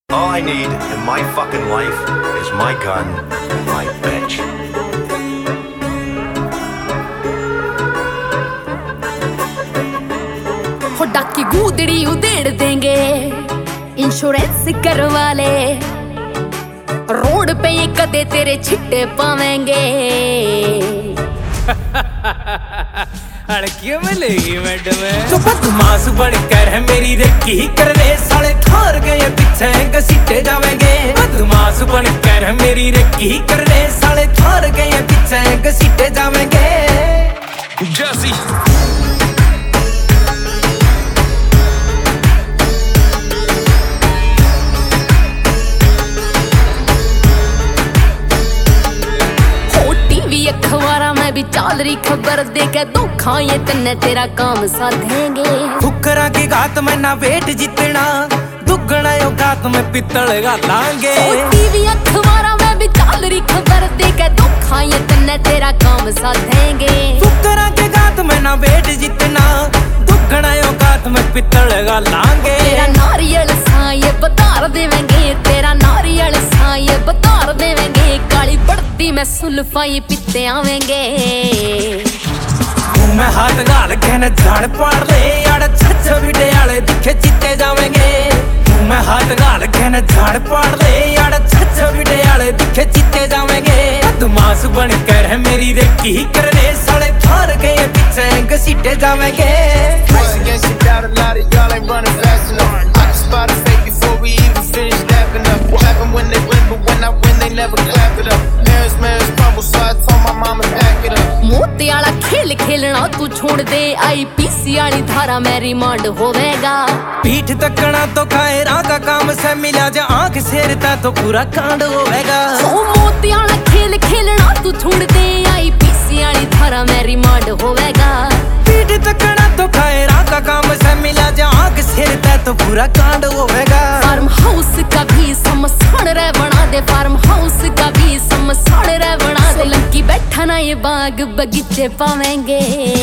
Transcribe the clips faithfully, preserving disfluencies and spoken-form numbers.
All I need in my fucking life is my gun and my bitch. हो डाकी गूदड़ी उधेड़ देंगे, insurance करवा ले, road पे ये कदे तेरे छिट्टे पावेंगे। अड़कियों में लेगी मैडम तो बदमाश बनकर है मेरी रेकी कर रहे साले थार गए पीछे घसीटे जावेंगे। बदमाश बनकर है मेरी रेकी कर रहे साले थार गए पीछे घसीटे जावेंगे। जैसी अखबारा में भी चाल रही खबर दे के धोखा ये तन्ने तेरा काम साधेंगे। फुकरा की गात में ना वेट जितना दुगना यो गात में पित्तल गालांगे। टीवी अखबारा में भी चाल रही खबर दे के धोखा ये तन्ने तेरा काम साधेंगे। फुकरा के गात में ना वेट जितना दुगना यो गात में पित्तल गालांगे। तेरा नारियल सा ये बता देवेंगे, तेरा नारियल सा ये बता देवेंगे। काली बढ़ती में सुल्फा ये पित्ते आवेंगे। मुंह में हाथ गाल के न झाड़ पाड़ ले यार छछ बिटे आले दिखे चित्ते जावेंगे। मुंह में हाथ गाल के न झाड़ पाड़ ले यार छछ बिटे आले दिखे चित्ते जावेंगे। बदमाश बनकर है मेरी रेकी कर रहे साले थार गए पीछे घसीटे जावेंगे। मोती वाला खेल खेलना तू छोड़ दे, आईपीसी वाली धारा में रिमांड होवेगा। पीठ तकना तो खाए का काम से मिला जा आंख सेरता तो पूरा कांड होवेगा। ओ मोती वाला खेल खेलना तू छोड़ दे, आईपीसी वाली धारा में रिमांड होवेगा। पीठ तकना तो खाए का काम से मिला जा आंख सेरता तो पूरा कांड होवेगा। फार्म हाउस का भी समसान रे बना दे, फार्म हाउस का भी समसान रे बना दे। लंकी बैठा ना ये बाग बगीचे पावेंगे।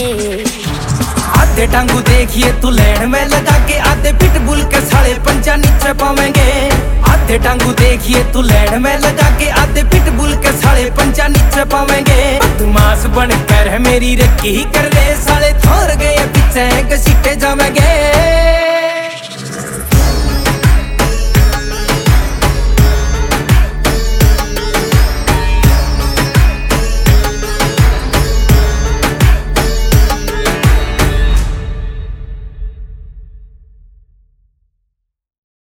आधे टांगू देखिए तू लैंड में लगा के, आधे पिटबुल के साले पंचा नीचे पावेंगे। आधे टांगू देखिए तू लैंड में लगा के, आधे पिटबुल के साले पंचा नीचे पावेंगे। बदमाश बनकर है मेरी रेकी कर रहे साले थार गए पीछे घसीटे जावेंगे।